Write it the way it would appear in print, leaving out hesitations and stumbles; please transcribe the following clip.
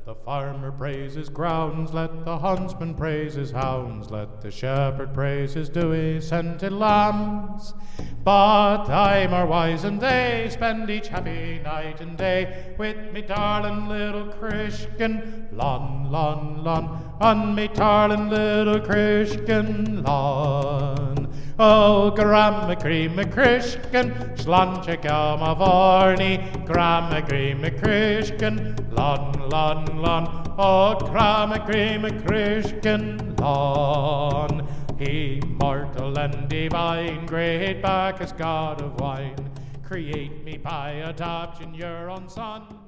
the farmer praise his grounds, let the huntsman praise his hounds, let the shepherd praise his dewy-scented lambs. But I'm more wise than they, spend each happy night and day with me darling little Christian, lon, lon, lon, on me darling little Christian lawn. Oh, Grandma Creamy Christian, slanche gama varni, Grandma Creamy Christian, lon, lon, lon, oh, Grandma Creamy Christian lawn. Immortal and divine, great Bacchus, God of wine, create me by adoption, your own son.